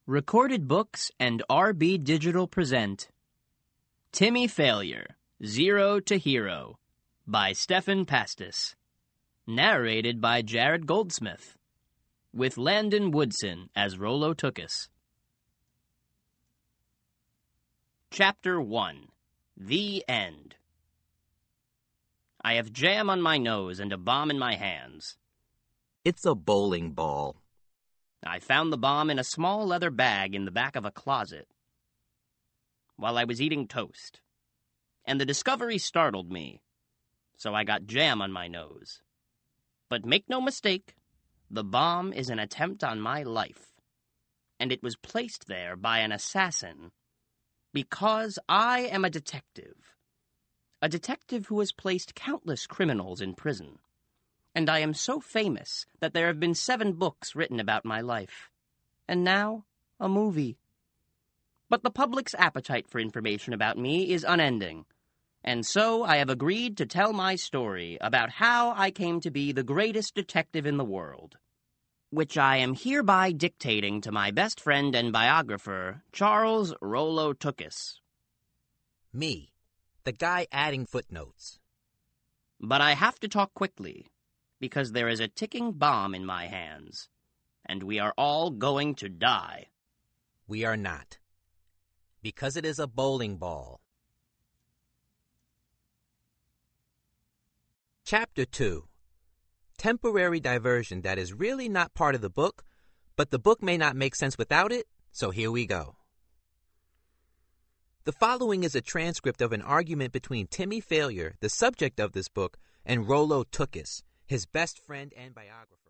Recorded Books and RB Digital present Timmy Failure, Zero to Hero by Stefan Pastis. Narrated by Jared Goldsmith. With Landon Woodson as Rollo Tukis. Chapter 1. The End. I have jam on my nose and a bomb in my hands. It's a bowling ball. I found the bomb in a small leather bag in the back of a closet while I was eating toast, and the discovery startled me, so I got jam on my nose. But make no mistake, the bomb is an attempt on my life, and it was placed there by an assassin because I am a detective who has placed countless criminals in prison. And I am so famous that there have been 7 books written about my life. And now, a movie. But the public's appetite for information about me is unending. And so I have agreed to tell my story about how I came to be the greatest detective in the world, which I am hereby dictating to my best friend and biographer, Charles Rollo Tukis. Me, the guy adding footnotes. But I have to talk quickly, because there is a ticking bomb in my hands, and we are all going to die. We are not, because it is a bowling ball. Chapter 2. Temporary diversion that is really not part of the book, but the book may not make sense without it, so here we go. The following is a transcript of an argument between Timmy Failure, the subject of this book, and Rollo Tukis, his best friend and biographer.